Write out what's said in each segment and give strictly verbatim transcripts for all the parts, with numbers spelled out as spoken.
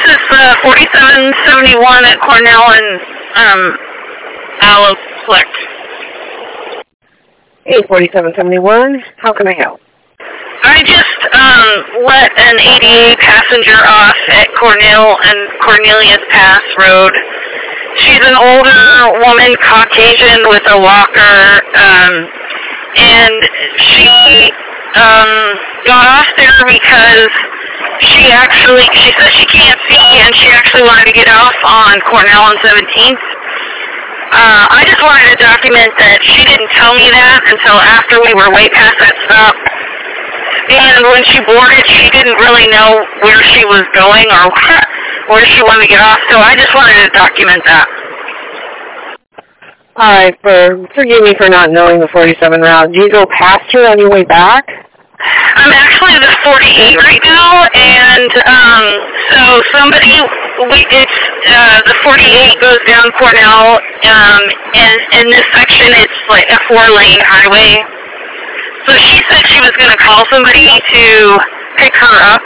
is uh, forty-seven seventy-one at Cornell and um, Aloplex. Hey, forty-seven seventy-one, how can I help? I just um, let an A D A passenger off at Cornell and Cornelius Pass Road. She's an older woman, Caucasian, with a walker, um, and she um, got off there because she actually, she says she can't see, and she actually wanted to get off on Cornell and seventeenth. Uh, I just wanted to document that she didn't tell me that until after we were way past that stop. And when she boarded, she didn't really know where she was going or where she wanted to get off, so I just wanted to document that. All right, for, forgive me for not knowing the forty-seven route. Do you go past her on your way back? I'm actually the forty-eight right now, and um, so somebody, we, it's, uh, the forty-eight goes down Cornell, um, and in this section it's like a four-lane highway. So she said she was going to call somebody to pick her up.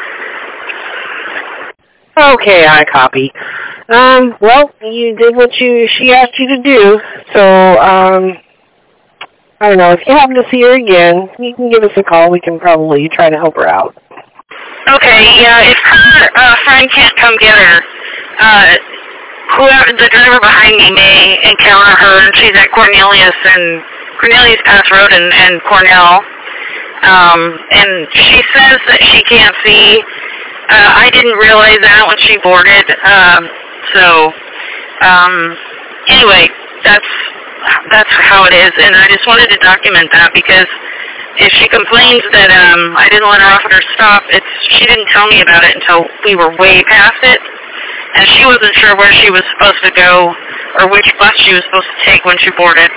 Okay, I copy. Um, well, you did what you she asked you to do, so, um, I don't know, if you happen to see her again, you can give us a call. We can probably try to help her out. Okay, yeah, if her uh, friend can't come get her, uh, whoever, the driver behind me may encounter her, and she's at Cornelius and Cornelius Pass Road and, and Cornell, um, and she says that she can't see. Uh, I didn't realize that when she boarded, um, so, um, anyway, that's, that's how it is, and I just wanted to document that, because if she complains that, um, I didn't let her off at her stop, it's, she didn't tell me about it until we were way past it, and she wasn't sure where she was supposed to go, or which bus she was supposed to take when she boarded.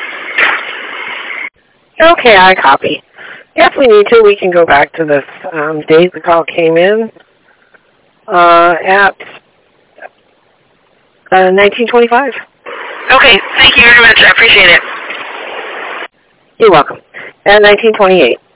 Okay, I copy. If we need to, we can go back to this um, date the call came in uh, at uh, nineteen twenty-five. Okay, thank you very much. I appreciate it. You're welcome. At nineteen twenty-eight.